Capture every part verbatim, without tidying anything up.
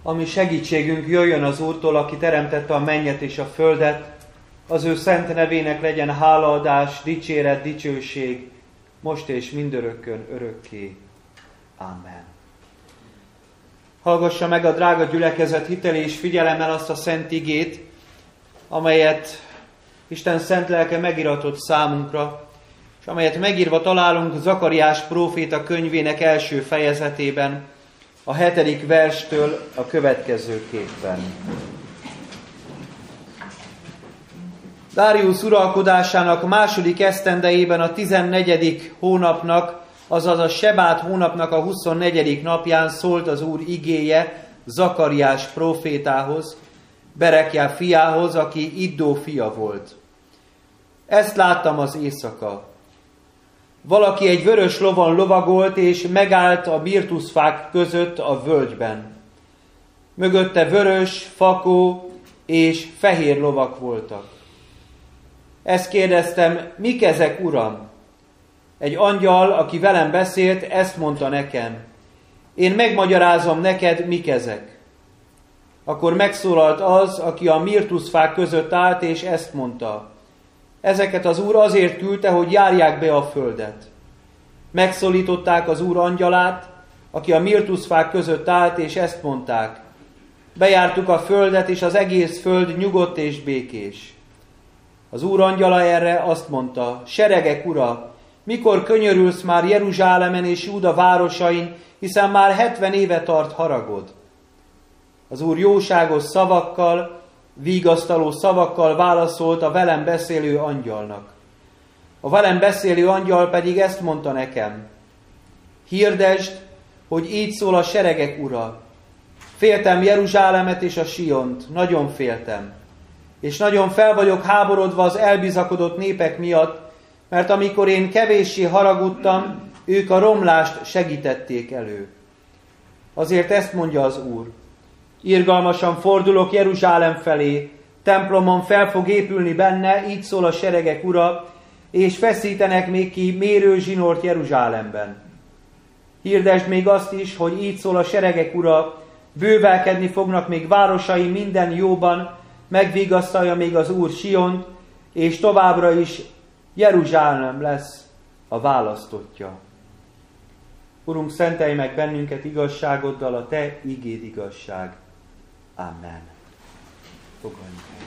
Ami segítségünk jöjjön az Úrtól, aki teremtette a mennyet és a földet, az ő szent nevének legyen hálaadás, dicséret, dicsőség, most és mindörökkön, örökké. Amen. Hallgassa meg a drága gyülekezet hitel és figyelemmel azt a szent igét, amelyet Isten szent lelke megiratott számunkra, és amelyet megírva találunk Zakariás próféta könyvének első fejezetében, a hetedik verstől a következőképpen. Dáriusz uralkodásának második esztendejében a tizennegyedik hónapnak, azaz a Sebát hónapnak a huszonnegyedik napján szólt az Úr igéje Zakariás prófétához, Berekjá fiához, aki Iddó fia volt. Ezt láttam az éjszaka. Valaki egy vörös lovon lovagolt, és megállt a mirtuszfák között a völgyben. Mögötte vörös, fakó és fehér lovak voltak. Ezt kérdeztem, mik ezek, Uram? Egy angyal, aki velem beszélt, ezt mondta nekem. Én megmagyarázom neked, mik ezek. Akkor megszólalt az, aki a mirtuszfák között állt, és ezt mondta. Ezeket az Úr azért küldte, hogy járják be a földet. Megszólították az Úr angyalát, aki a mirtuszfák között állt, és ezt mondták. Bejártuk a földet, és az egész föld nyugodt és békés. Az Úr angyala erre azt mondta, seregek ura, mikor könyörülsz már Jeruzsálemen és Júda városain, hiszen már hetven éve tart haragod. Az Úr jóságos szavakkal, vigasztaló szavakkal válaszolt a velem beszélő angyalnak. A velem beszélő angyal pedig ezt mondta nekem. Hirdesd, hogy így szól a seregek ura. Féltem Jeruzsálemet és a Siont, nagyon féltem. És nagyon fel vagyok háborodva az elbizakodott népek miatt, mert amikor én kevéssé haragudtam, ők a romlást segítették elő. Azért ezt mondja az Úr. Irgalmasan fordulok Jeruzsálem felé, templomon fel fog épülni benne, így szól a seregek ura, és feszítenek még ki mérőzsinort Jeruzsálemben. Hirdesd még azt is, hogy így szól a seregek ura, bővelkedni fognak még városai minden jóban, megvigasztalja még az Úr Siont, és továbbra is Jeruzsálem lesz a választottja. Urunk, szentelj meg bennünket igazságoddal, a Te igéd igazság. Amen. Fogadjunk el.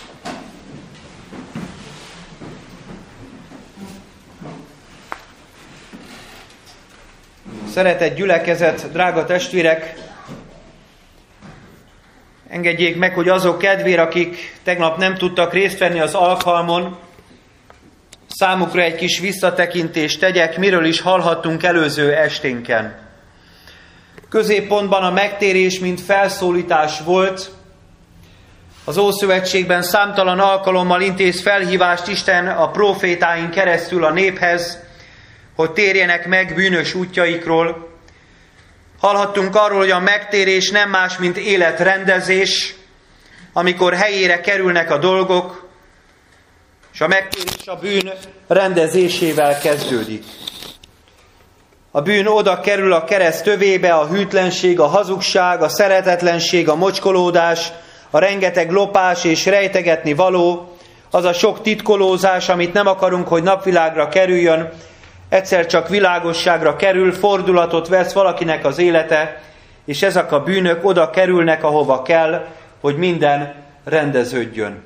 Szeretett gyülekezet, drága testvérek, engedjék meg, hogy azok kedvére, akik tegnap nem tudtak részt venni az alkalmon, számukra egy kis visszatekintést tegyek, miről is hallhattunk előző esténken. Középpontban a megtérés, mint felszólítás volt. Az Ószövetségben számtalan alkalommal intéz felhívást Isten a prófétáin keresztül a néphez, hogy térjenek meg bűnös útjaikról. Hallhattunk arról, hogy a megtérés nem más, mint életrendezés, amikor helyére kerülnek a dolgok, és a megtérés a bűn rendezésével kezdődik. A bűn oda kerül a kereszt tövébe, a hűtlenség, a hazugság, a szeretetlenség, a mocskolódás, a rengeteg lopás és rejtegetni való, az a sok titkolózás, amit nem akarunk, hogy napvilágra kerüljön, egyszer csak világosságra kerül, fordulatot vesz valakinek az élete, és ezek a bűnök oda kerülnek, ahova kell, hogy minden rendeződjön.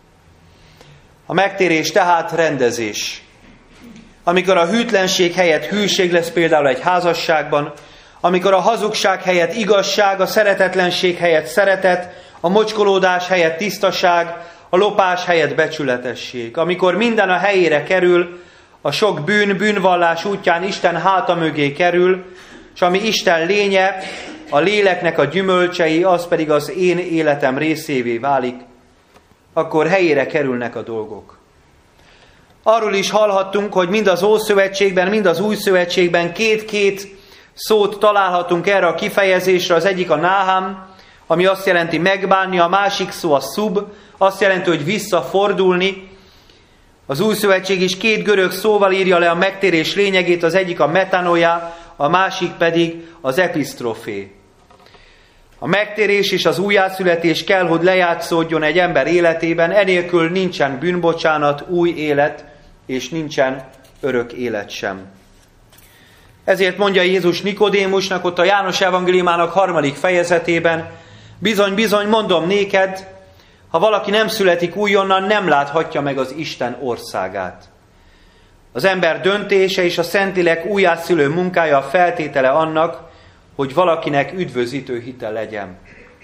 A megtérés tehát rendezés. Amikor a hűtlenség helyett hűség lesz például egy házasságban, amikor a hazugság helyett igazság, a szeretetlenség helyett szeretet, a mocskolódás helyett tisztaság, a lopás helyett becsületesség. Amikor minden a helyére kerül, a sok bűn, bűnvallás útján Isten háta mögé kerül, és ami Isten lénye, a léleknek a gyümölcsei, az pedig az én életem részévé válik, akkor helyére kerülnek a dolgok. Arról is hallhattunk, hogy mind az Ószövetségben, mind az Új Szövetségben két-két szót találhatunk erre a kifejezésre. Az egyik a náhám, ami azt jelenti megbánni, a másik szó a szub, azt jelenti, hogy visszafordulni. Az Új Szövetség is két görög szóval írja le a megtérés lényegét, az egyik a metanoia, a másik pedig az episztrofé. A megtérés és az újjászületés kell, hogy lejátszódjon egy ember életében, enélkül nincsen bűnbocsánat, új élet, és nincsen örök élet sem. Ezért mondja Jézus Nikodémusnak ott a János evangéliumának harmadik fejezetében, bizony, bizony, mondom néked, ha valaki nem születik újonnan, nem láthatja meg az Isten országát. Az ember döntése és a Szentlélek újjászülő munkája a feltétele annak, hogy valakinek üdvözítő hite legyen.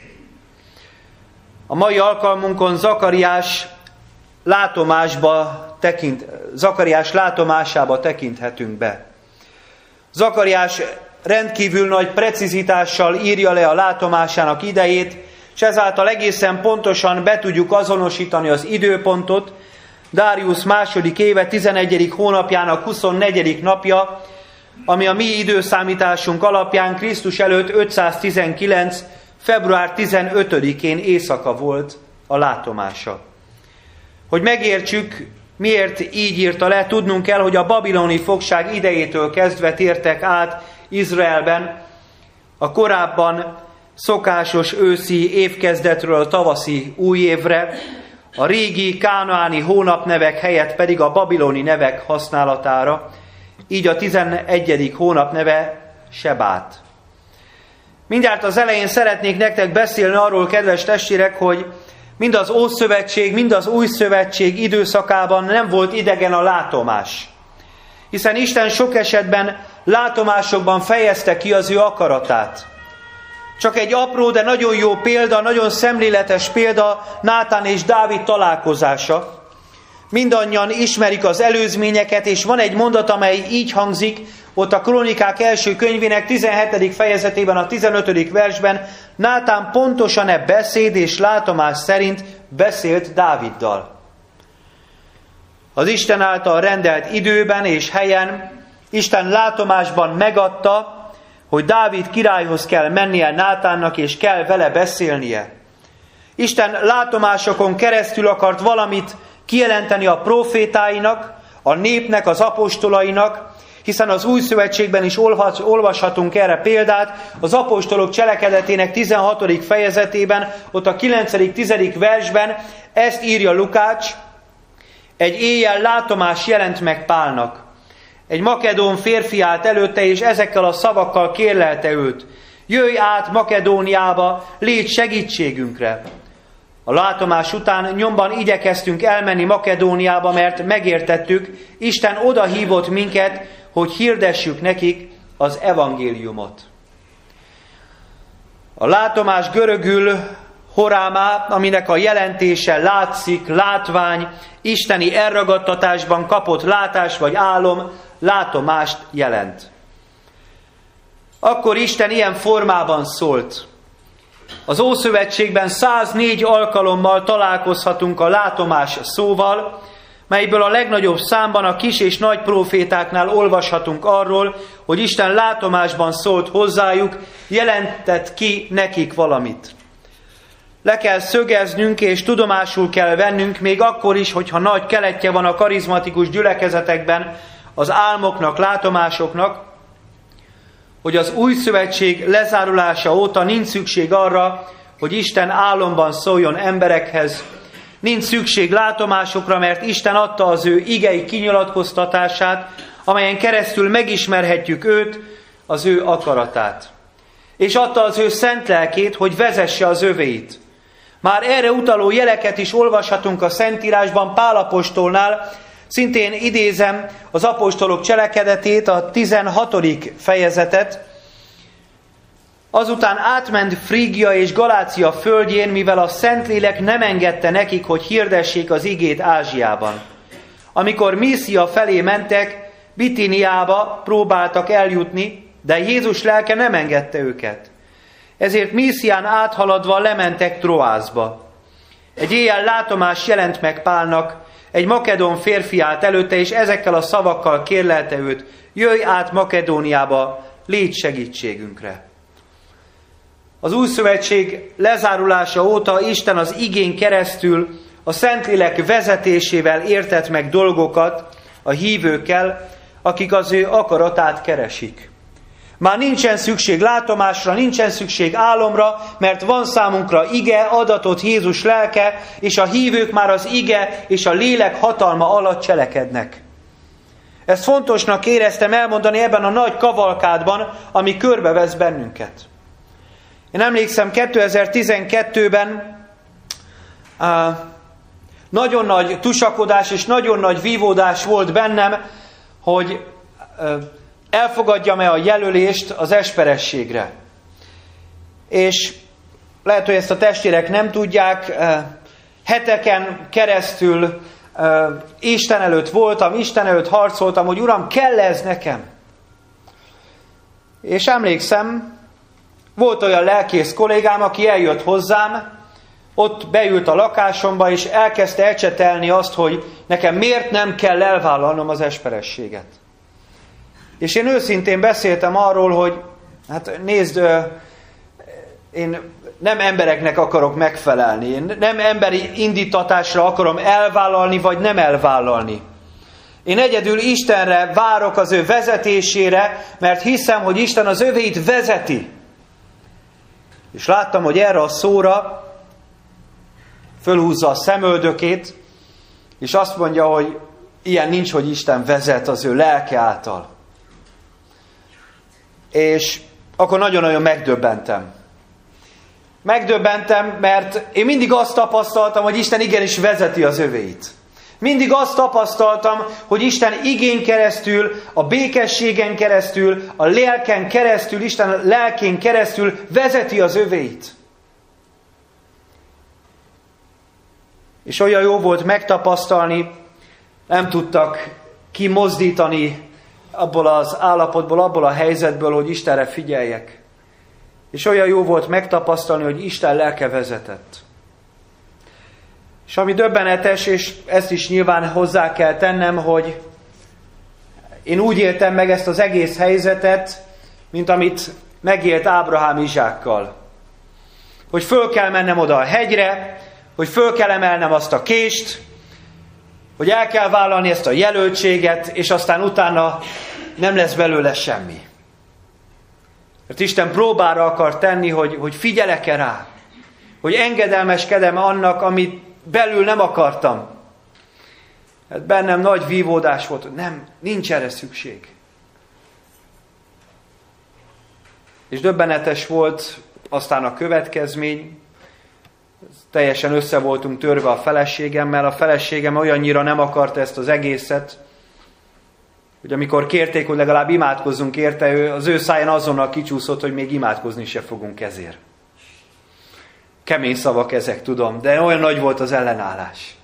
A mai alkalmunkon Zakariás látomásba tekint, Zakariás látomásába tekinthetünk be. Zakariás rendkívül nagy precizitással írja le a látomásának idejét, és ezáltal egészen pontosan be tudjuk azonosítani az időpontot. Dáriusz második éve tizenegyedik hónapjának huszonnegyedik napja, ami a mi időszámításunk alapján Krisztus előtt ötszáztizenkilenc. február tizenötödikén éjszaka volt a látomása. Hogy megértsük, miért így írta le, tudnunk kell, hogy a babiloni fogság idejétől kezdve tértek át Izraelben a korábban szokásos őszi évkezdetről a tavaszi új évre, a régi kánaáni hónapnevek helyett pedig a babiloni nevek használatára, így a tizenegyedik hónap neve Sebát. Mindjárt az elején szeretnék nektek beszélni arról, kedves testvérek, hogy mind az Ószövetség, mind az Új Szövetség időszakában nem volt idegen a látomás. Hiszen Isten sok esetben látomásokban fejezte ki az ő akaratát. Csak egy apró, de nagyon jó példa, nagyon szemléletes példa Nátán és Dávid találkozása. Mindannyian ismerik az előzményeket, és van egy mondat, amely így hangzik, ott a Krónikák első könyvének tizenhetedik fejezetében, a tizenötödik versben, Nátán pontosan e beszéd és látomás szerint beszélt Dáviddal. Az Isten által rendelt időben és helyen Isten látomásban megadta, hogy Dávid királyhoz kell mennie Nátánnak, és kell vele beszélnie. Isten látomásokon keresztül akart valamit kijelenteni a profétáinak, a népnek, az apostolainak, hiszen az Új Szövetségben is olvashatunk erre példát, az apostolok cselekedetének tizenhatodik fejezetében, ott a kilencedik-tizedik versben ezt írja Lukács, egy éjjel látomás jelent meg Pálnak. Egy makedón férfi állt előtte, és ezekkel a szavakkal kérlelte őt. Jöjj át Makedóniába, légy segítségünkre. A látomás után nyomban igyekeztünk elmenni Makedóniába, mert megértettük, Isten oda hívott minket, hogy hirdessük nekik az evangéliumot. A látomás görögül horámá, aminek a jelentése látszik, látvány, isteni elragadtatásban kapott látás vagy álom, látomást jelent. Akkor Isten ilyen formában szólt. Az Ószövetségben száznégy alkalommal találkozhatunk a látomás szóval, melyből a legnagyobb számban a kis és nagy prófétáknál olvashatunk arról, hogy Isten látomásban szólt hozzájuk, jelentett ki nekik valamit. Le kell szögeznünk és tudomásul kell vennünk, még akkor is, hogyha nagy keletje van a karizmatikus gyülekezetekben az álmoknak, látomásoknak, hogy az Új Szövetség lezárulása óta nincs szükség arra, hogy Isten álomban szóljon emberekhez. Nincs szükség látomásokra, mert Isten adta az ő igei kinyilatkoztatását, amelyen keresztül megismerhetjük őt, az ő akaratát. És adta az ő szent lelkét, hogy vezesse az övéit. Már erre utaló jeleket is olvashatunk a Szentírásban Pál apostolnál, szintén idézem az apostolok cselekedetét, a tizenhatodik fejezetet. Azután átment Frígia és Galácia földjén, mivel a Szentlélek nem engedte nekik, hogy hirdessék az igét Ázsiában. Amikor Míszia felé mentek, Bitiniába próbáltak eljutni, de Jézus lelke nem engedte őket. Ezért Míszián áthaladva lementek Troászba. Egy éjjel látomás jelent meg Pálnak, egy makedón férfi állt előtte, és ezekkel a szavakkal kérlelte őt, jöjj át Makedóniába, légy segítségünkre. Az Új Szövetség lezárulása óta Isten az igén keresztül a Szentlélek vezetésével értett meg dolgokat a hívőkkel, akik az ő akaratát keresik. Már nincsen szükség látomásra, nincsen szükség álomra, mert van számunkra ige, adatot Jézus lelke, és a hívők már az ige és a lélek hatalma alatt cselekednek. Ezt fontosnak éreztem elmondani ebben a nagy kavalkádban, ami körbevesz bennünket. Én emlékszem, kétezer-tizenkettőben uh, nagyon nagy tusakodás és nagyon nagy vívódás volt bennem, hogy uh, elfogadjam-e a jelölést az esperességre. És lehet, hogy ezt a testvérek nem tudják, uh, heteken keresztül uh, Isten előtt voltam, Isten előtt harcoltam, hogy Uram, kell ez nekem? És emlékszem, volt olyan lelkész kollégám, aki eljött hozzám, ott beült a lakásomba, és elkezdte ecsetelni azt, hogy nekem miért nem kell elvállalnom az esperességet. És én őszintén beszéltem arról, hogy hát nézd, én nem embereknek akarok megfelelni, én nem emberi indítatásra akarom elvállalni, vagy nem elvállalni. Én egyedül Istenre várok, az ő vezetésére, mert hiszem, hogy Isten az övéit vezeti. És láttam, hogy erre a szóra fölhúzza a szemöldökét, és azt mondja, hogy ilyen nincs, hogy Isten vezet az ő lelke által. És akkor nagyon-nagyon megdöbbentem. Megdöbbentem, mert én mindig azt tapasztaltam, hogy Isten igenis vezeti az övéit. Mindig azt tapasztaltam, hogy Isten igén keresztül, a békességen keresztül, a lélken keresztül, Isten lelkén keresztül vezeti az övéit. És olyan jó volt megtapasztalni, nem tudtak kimozdítani abból az állapotból, abból a helyzetből, hogy Istenre figyeljek. És olyan jó volt megtapasztalni, hogy Isten lelke vezetett. És ami döbbenetes, és ezt is nyilván hozzá kell tennem, hogy én úgy éltem meg ezt az egész helyzetet, mint amit megélt Ábrahám Izsákkal. Hogy föl kell mennem oda a hegyre, hogy föl kell emelnem azt a kést, hogy el kell vállalni ezt a jelöltséget, és aztán utána nem lesz belőle semmi. Mert Isten próbára akar tenni, hogy, hogy figyelek-e rá, hogy engedelmeskedem annak, amit belül nem akartam. Hát bennem nagy vívódás volt, hogy nem, nincs erre szükség. És döbbenetes volt aztán a következmény, teljesen össze voltunk törve a feleségemmel, a feleségem olyannyira nem akarta ezt az egészet, hogy amikor kérték, hogy legalább imádkozzunk érte, ő, az ő száján azonnal kicsúszott, hogy még imádkozni se fogunk ezért. Kemény szavak ezek, tudom, de olyan nagy volt az ellenállás.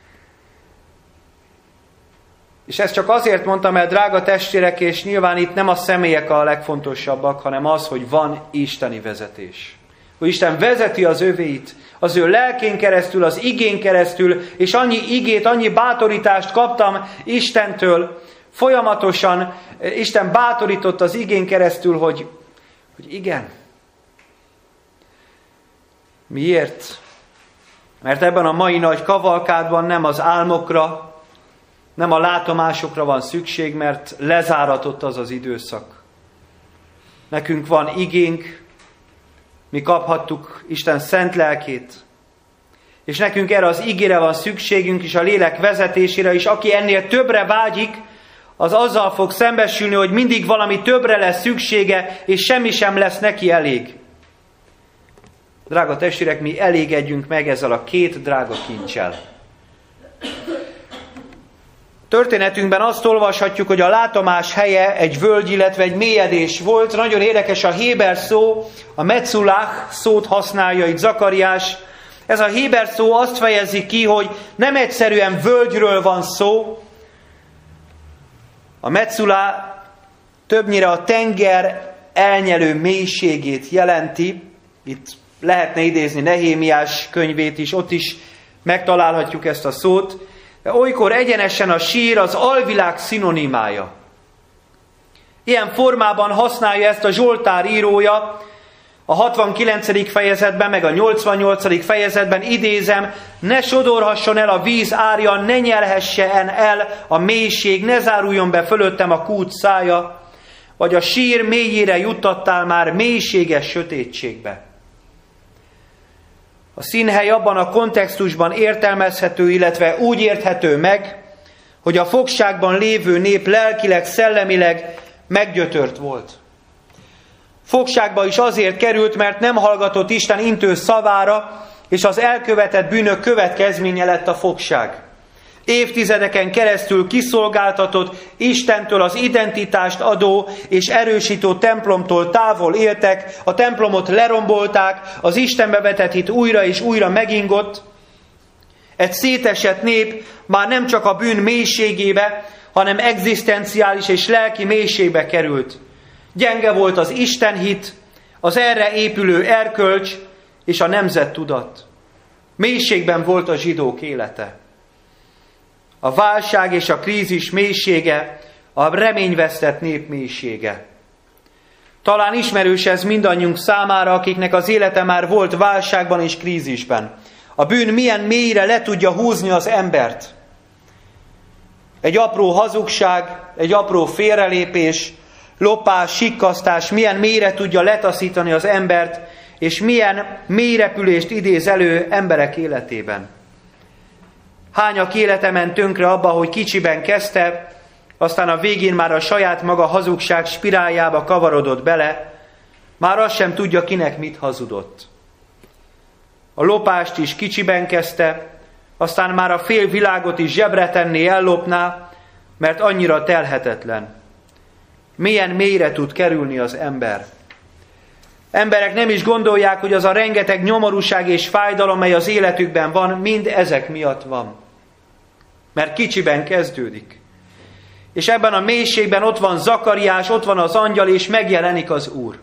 És ezt csak azért mondtam, mert drága testvérek, és nyilván itt nem a személyek a legfontosabbak, hanem az, hogy van isteni vezetés. Hogy Isten vezeti az övéit, az ő lelkén keresztül, az igén keresztül, és annyi igét, annyi bátorítást kaptam Istentől, folyamatosan Isten bátorított az igén keresztül, hogy, hogy igen. Miért? Mert ebben a mai nagy kavalkádban nem az álmokra, nem a látomásokra van szükség, mert lezáratott az az időszak. Nekünk van igénk, mi kaphattuk Isten szent lelkét, és nekünk erre az igére van szükségünk, és a lélek vezetésére is. Aki ennél többre vágyik, az azzal fog szembesülni, hogy mindig valami többre lesz szüksége, és semmi sem lesz neki elég. Drága testvérek, mi elégedjünk meg ezzel a két drága kincsel. Történetünkben azt olvashatjuk, hogy a látomás helye egy völgy, illetve egy mélyedés volt. Nagyon érdekes a héber szó, a metszulach szót használja itt Zakariás. Ez a héber szó azt fejezi ki, hogy nem egyszerűen völgyről van szó. A metszulach többnyire a tenger elnyelő mélységét jelenti. Itt lehetne idézni Nehémiás könyvét is, ott is megtalálhatjuk ezt a szót. De olykor egyenesen a sír az alvilág szinonimája. Ilyen formában használja ezt a Zsoltár írója, a hatvankilencedik fejezetben, meg a nyolcvannyolcadik fejezetben idézem, ne sodorhasson el a víz árja, ne nyelhessen el a mélység, ne záruljon be fölöttem a kút szája. vagy a sír mélyére juttattál már mélységes sötétségbe. A színhely abban a kontextusban értelmezhető, illetve úgy érthető meg, hogy a fogságban lévő nép lelkileg, szellemileg meggyötört volt. Fogságba is azért került, mert nem hallgatott Isten intő szavára, és az elkövetett bűnök következménye lett a fogság. Évtizedeken keresztül kiszolgáltatott, Istentől az identitást adó és erősítő templomtól távol éltek, a templomot lerombolták, az Istenbe vetett hit újra és újra megingott. Egy szétesett nép már nem csak a bűn mélységébe, hanem egzisztenciális és lelki mélységbe került. Gyenge volt az Istenhit, az erre épülő erkölcs és a nemzettudat. Mélységben volt a zsidók élete. A válság és a krízis mélysége, a reményvesztett nép mélysége. Talán ismerős ez mindannyiunk számára, akiknek az élete már volt válságban és krízisben. A bűn milyen mélyre le tudja húzni az embert. Egy apró hazugság, egy apró félrelépés, lopás, sikkasztás milyen mélyre tudja letaszítani az embert, és milyen mélyrepülést idéz elő emberek életében. Hányak élete ment tönkre abba, hogy kicsiben kezdte, aztán a végén már a saját maga hazugság spiráljába kavarodott bele, már azt sem tudja, kinek mit hazudott. A lopást is kicsiben kezdte, aztán már a fél világot is zsebre tenné, ellopná, mert annyira telhetetlen. Milyen mélyre tud kerülni az ember. Emberek nem is gondolják, hogy az a rengeteg nyomorúság és fájdalom, mely az életükben van, mind ezek miatt van. Mert kicsiben kezdődik. És ebben a mélységben ott van Zakariás, ott van az angyal, és megjelenik az Úr.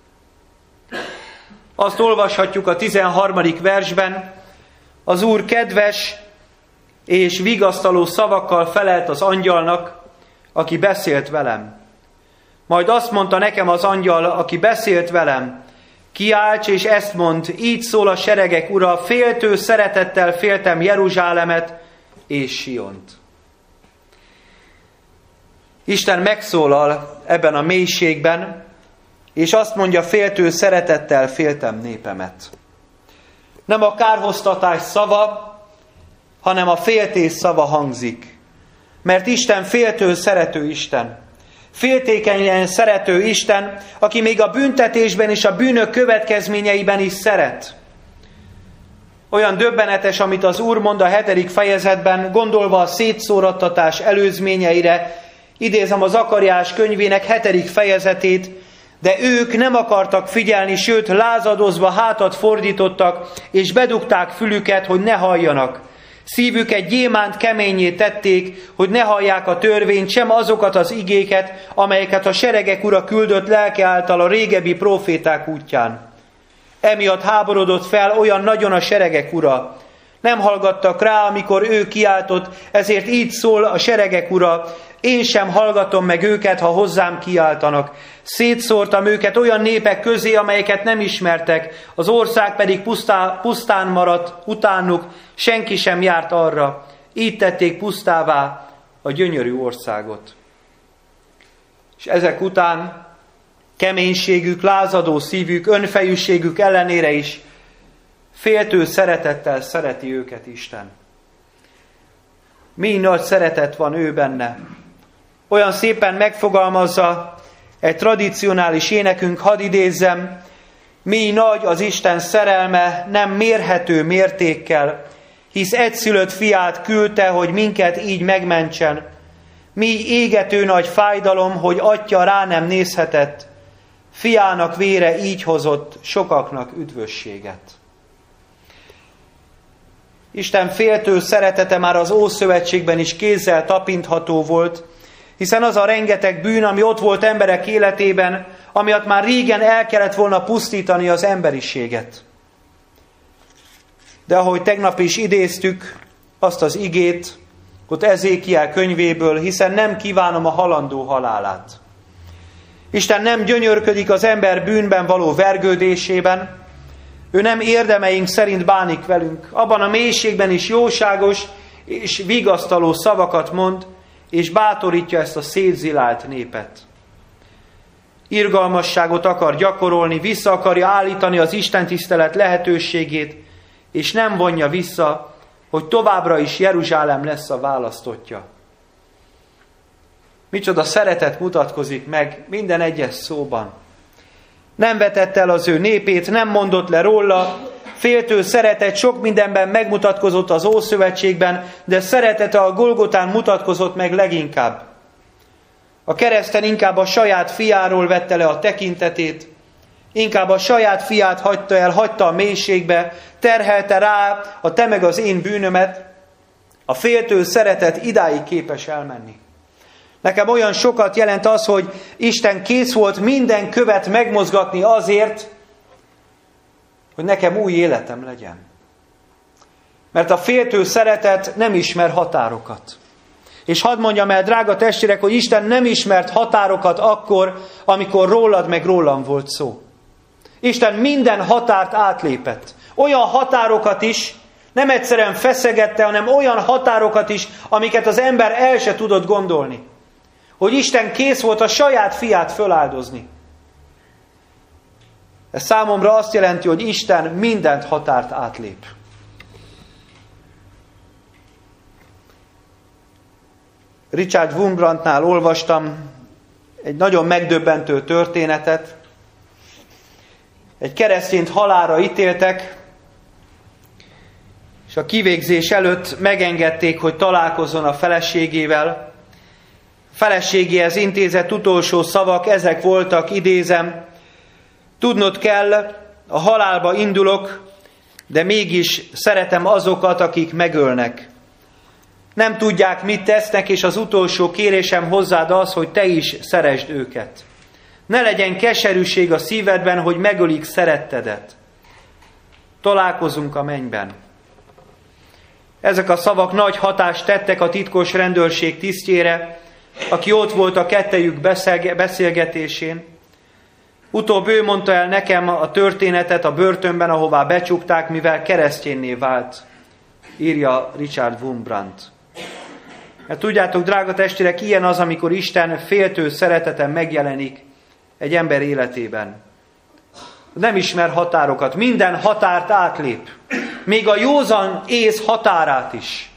Azt olvashatjuk a tizenharmadik versben, az Úr kedves és vigasztaló szavakkal felelt az angyalnak, aki beszélt velem. Majd azt mondta nekem az angyal, aki beszélt velem, kiálts és ezt mondd, így szól a seregek ura, féltő szeretettel féltem Jeruzsálemet és Siont. Isten megszólal ebben a mélységben, és azt mondja, féltő szeretettel féltem népemet. Nem a kárhoztatás szava, hanem a féltés szava hangzik. Mert Isten féltő szerető Isten. Féltékenyen szerető Isten, aki még a büntetésben és a bűnök következményeiben is szeret. Olyan döbbenetes, amit az Úr mond a hetedik fejezetben, gondolva a szétszórattatás előzményeire, idézem a Zakariás könyvének hetedik fejezetét, de ők nem akartak figyelni, sőt lázadozva hátat fordítottak, és bedugták fülüket, hogy ne halljanak. Szívüket gyémánt keményé tették, hogy ne hallják a törvényt, sem azokat az igéket, amelyeket a seregek ura küldött lelke által a régebbi próféták útján. Emiatt háborodott fel olyan nagyon a seregek ura. Nem hallgattak rá, amikor ő kiáltott, ezért így szól a seregek ura, én sem hallgatom meg őket, ha hozzám kiáltanak. Szétszórtam őket olyan népek közé, amelyeket nem ismertek, az ország pedig pusztá, pusztán maradt utánuk, senki sem járt arra. Így tették pusztává a gyönyörű országot. És ezek után keménységük, lázadó szívük, önfejűségük ellenére is féltő szeretettel szereti őket Isten. Mi nagy szeretet van ő benne. Olyan szépen megfogalmazza egy tradicionális énekünk, hadd idézzem, mi nagy az Isten szerelme, nem mérhető mértékkel, hisz egyszülött fiát küldte, hogy minket így megmentsen. Mi égető nagy fájdalom, hogy atya rá nem nézhetett, fiának vére így hozott sokaknak üdvösséget. Isten féltő szeretete már az Ószövetségben is kézzel tapintható volt, hiszen az a rengeteg bűn, ami ott volt emberek életében, amiatt már régen el kellett volna pusztítani az emberiséget. De ahogy tegnap is idéztük azt az igét, ott Ezékiel könyvéből, hiszen nem kívánom a halandó halálát. Isten nem gyönyörködik az ember bűnben való vergődésében, ő nem érdemeink szerint bánik velünk, abban a mélységben is jóságos és vigasztaló szavakat mond, és bátorítja ezt a szétzilált népet. irgalmasságot akar gyakorolni, vissza akarja állítani az istentisztelet lehetőségét, és nem vonja vissza, hogy továbbra is Jeruzsálem lesz a választottja. Micsoda szeretet mutatkozik meg minden egyes szóban. Nem vetett el az ő népét, nem mondott le róla, féltő szeretet sok mindenben megmutatkozott az Ószövetségben, de szeretete a Golgotán mutatkozott meg leginkább. A kereszten inkább a saját fiáról vette le a tekintetét, inkább a saját fiát hagyta el, hagyta a mélységbe, terhelte rá a te meg az én bűnömet. A féltő szeretet idáig képes elmenni. Nekem olyan sokat jelent az, hogy Isten kész volt minden követ megmozgatni azért, hogy nekem új életem legyen. Mert a féltő szeretet nem ismer határokat. És hadd mondjam el, drága testvérek, hogy Isten nem ismert határokat akkor, amikor rólad meg rólam volt szó. Isten minden határt átlépett. Olyan határokat is, nem egyszerűen feszegette, hanem olyan határokat is, amiket az ember el se tudott gondolni. Hogy Isten kész volt a saját fiát föláldozni. Ez számomra azt jelenti, hogy Isten mindent határt átlép. Richard Wurmbrandtnál olvastam egy nagyon megdöbbentő történetet. Egy keresztényt halálra ítéltek, és a kivégzés előtt megengedték, hogy találkozzon a feleségével. A feleségéhez intézett utolsó szavak ezek voltak, idézem: tudnod kell, a halálba indulok, de mégis szeretem azokat, akik megölnek. Nem tudják, mit tesznek, és az utolsó kérésem hozzád az, hogy te is szeresd őket. Ne legyen keserűség a szívedben, hogy megölik szerettedet. Találkozunk a mennyben. Ezek a szavak nagy hatást tettek a titkos rendőrség tisztjére, aki ott volt a kettejük beszélgetésén. Utóbb ő mondta el nekem a történetet a börtönben, ahová becsukták, mivel keresztjénné vált, írja Richard Wurmbrandt. Mert tudjátok, drága testvérek, ilyen az, amikor Isten féltő szeretete megjelenik egy ember életében. Nem ismer határokat, minden határt átlép. Még a józan ész határát is.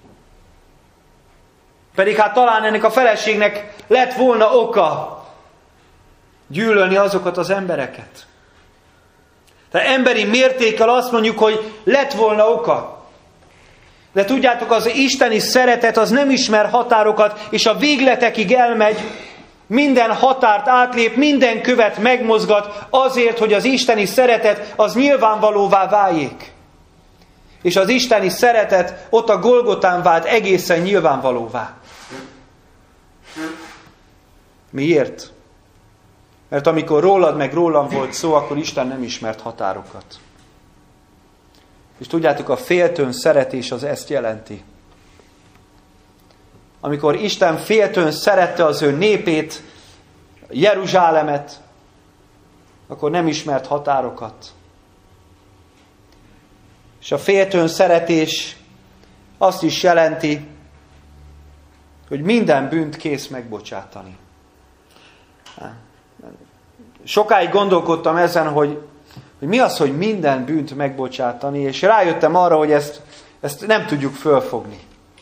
Pedig hát talán ennek a feleségnek lett volna oka gyűlölni azokat az embereket. Tehát emberi mértékkel azt mondjuk, hogy lett volna oka. De tudjátok, az isteni szeretet az nem ismer határokat, és a végletekig elmegy, minden határt átlép, minden követ megmozgat azért, hogy az isteni szeretet az nyilvánvalóvá váljék. És az isteni szeretet ott a Golgotán vált egészen nyilvánvalóvá. Miért? Mert amikor rólad meg rólam volt szó, akkor Isten nem ismert határokat. És tudjátok, a féltőn szeretés az ezt jelenti. Amikor Isten féltőn szerette az ő népét, Jeruzsálemet, akkor nem ismert határokat. És a féltőn szeretés azt is jelenti, hogy minden bűnt kész megbocsátani. Sokáig gondolkodtam ezen, hogy, hogy mi az, hogy minden bűnt megbocsátani, és rájöttem arra, hogy ezt, ezt nem tudjuk fölfogni.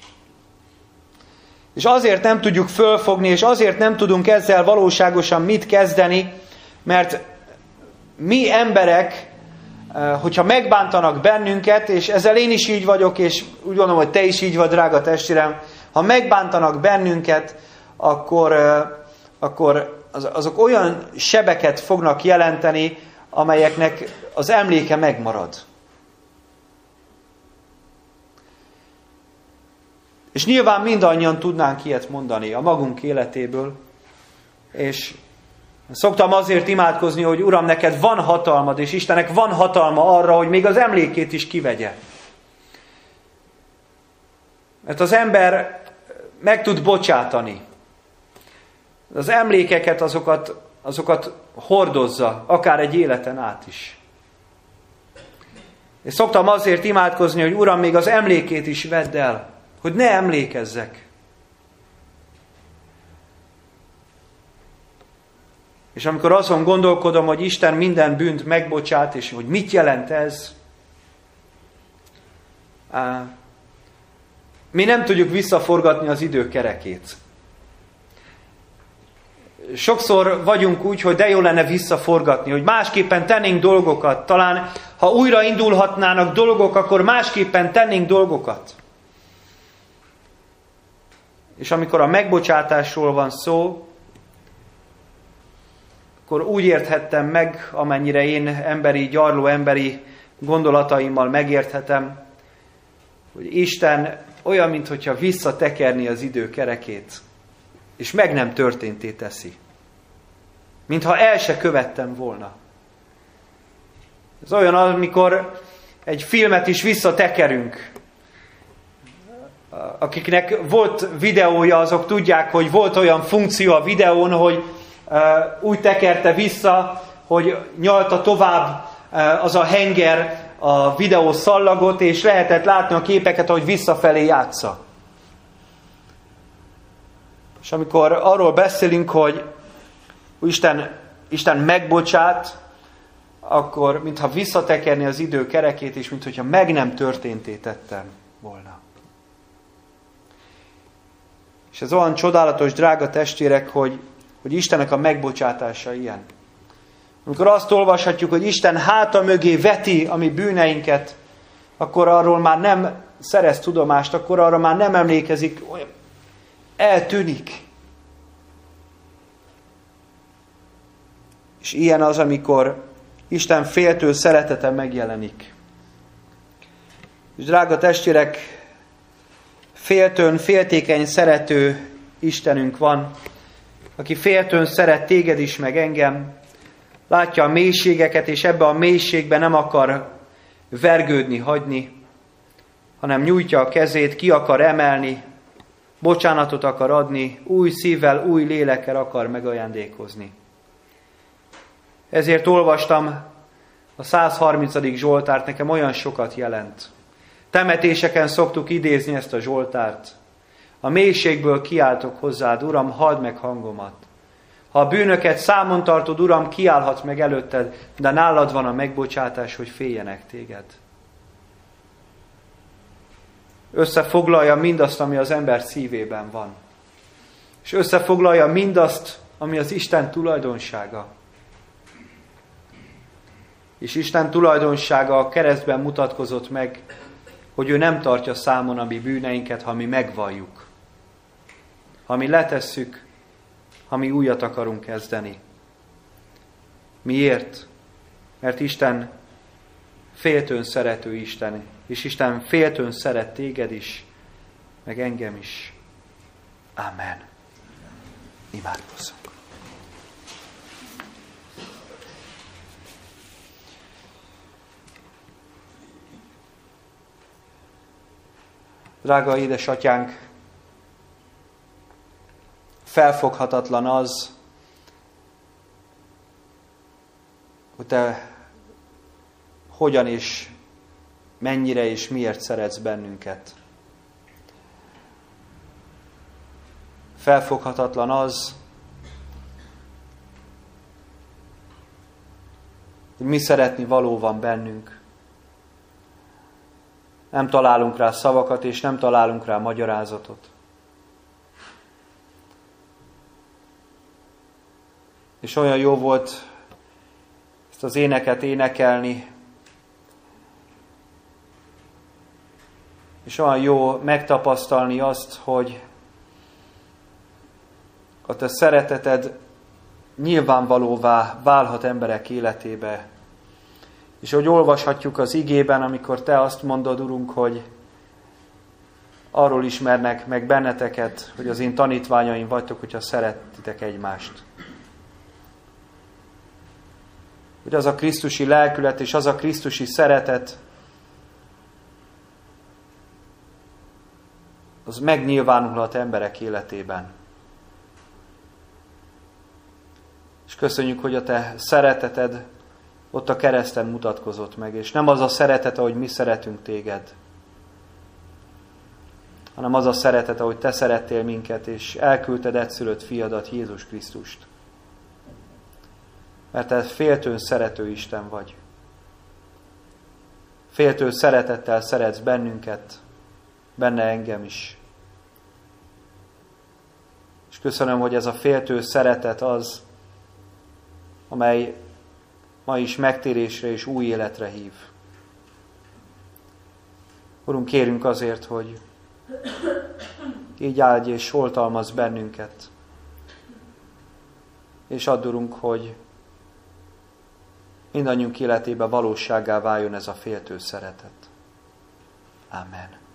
És azért nem tudjuk fölfogni, és azért nem tudunk ezzel valóságosan mit kezdeni, mert mi emberek, hogyha megbántanak bennünket, és ezzel én is így vagyok, és úgy gondolom, hogy te is így vagy, drága testvérem, ha megbántanak bennünket, akkor, akkor azok olyan sebeket fognak jelenteni, amelyeknek az emléke megmarad. És nyilván mindannyian tudnánk ilyet mondani a magunk életéből, és szoktam azért imádkozni, hogy Uram, neked van hatalmad, és Istennek van hatalma arra, hogy még az emlékét is kivegye. Mert az ember meg tud bocsátani. Az emlékeket, azokat, azokat hordozza, akár egy életen át is. És szoktam azért imádkozni, hogy Uram, még az emlékét is vedd el, hogy ne emlékezzek. És És amikor azon gondolkodom, hogy Isten minden bűnt megbocsát, és hogy mit jelent ez, mi nem tudjuk visszaforgatni az idő kerekét. Sokszor vagyunk úgy, hogy de jó lenne visszaforgatni, hogy másképpen tennénk dolgokat. Talán, ha újra indulhatnának dolgok, akkor másképpen tennénk dolgokat. És amikor a megbocsátásról van szó, akkor úgy érthettem meg, amennyire én emberi, gyarló emberi gondolataimmal megérthetem, hogy Isten olyan, mintha visszatekerni az idő kerekét, és meg nem történté teszi. Mintha el se követtem volna. Ez olyan, amikor egy filmet is visszatekerünk. Akiknek volt videója, azok tudják, hogy volt olyan funkció a videón, hogy úgy tekerte vissza, hogy nyalta tovább az a henger a videó szallagot, és lehetett látni a képeket, ahogy visszafelé játsza. És amikor arról beszélünk, hogy Isten, Isten megbocsát, akkor mintha visszatekerni az idő kerekét, és mintha meg nem történté tettem volna. És ez olyan csodálatos, drága testvérek, hogy, hogy Istennek a megbocsátása ilyen. Amikor azt olvashatjuk, hogy Isten háta mögé veti a mi bűneinket, akkor arról már nem szerez tudomást, akkor arra már nem emlékezik, eltűnik. És ilyen az, amikor Isten féltő szeretete megjelenik. És drága testvérek, féltőn, féltékeny, szerető Istenünk van, aki féltőn szeret téged is, meg engem, látja a mélységeket, és ebbe a mélységbe nem akar vergődni, hagyni, hanem nyújtja a kezét, ki akar emelni, bocsánatot akar adni, új szívvel, új lélekkel akar megajándékozni. Ezért olvastam a százharmincadik Zsoltárt, nekem olyan sokat jelent. Temetéseken szoktuk idézni ezt a Zsoltárt. A mélységből kiáltok hozzád, Uram, halld meg hangomat. Ha a bűnöket számon tartod, Uram, kiállhat meg előtted, de nálad van a megbocsátás, hogy féljenek téged. Összefoglalja mindazt, ami az ember szívében van. És összefoglalja mindazt, ami az Isten tulajdonsága. És Isten tulajdonsága a keresztben mutatkozott meg, hogy ő nem tartja számon a mi bűneinket, ha mi megvalljuk. Ha mi letesszük, ha mi újat akarunk kezdeni. Miért? Mert Isten féltőn szerető Isten, és Isten féltőn szeret téged is, meg engem is. Amen. Imádkozzunk. Drága édesatyánk, felfoghatatlan az, hogy te hogyan és mennyire és miért szeretsz bennünket. Felfoghatatlan az, hogy mi szeretni való van bennünk. Nem találunk rá szavakat, és nem találunk rá magyarázatot. És olyan jó volt ezt az éneket énekelni, és olyan jó megtapasztalni azt, hogy a te szereteted nyilvánvalóvá válhat emberek életébe. És hogy olvashatjuk az igében, amikor te azt mondod, Urunk, hogy arról ismernek meg benneteket, hogy az én tanítványaim vagytok, hogyha szeretitek egymást. Hogy az a krisztusi lelkület és az a krisztusi szeretet, az megnyilvánulhat emberek életében. És köszönjük, hogy a te szereteted ott a kereszten mutatkozott meg, és nem az a szeretet, ahogy mi szeretünk téged, hanem az a szeretet, ahogy te szerettél minket, és elküldted egyszülött fiadat, Jézus Krisztust. mert Te féltőn szerető Isten vagy. Féltő szeretettel szeretsz bennünket, benne engem is. És köszönöm, hogy ez a féltő szeretet az, amely ma is megtérésre és új életre hív. Urunk, kérünk azért, hogy így áldj és oltalmazz bennünket. És add, Urunk, hogy mindannyiunk életében valósággá váljon ez a féltő szeretet. Amen.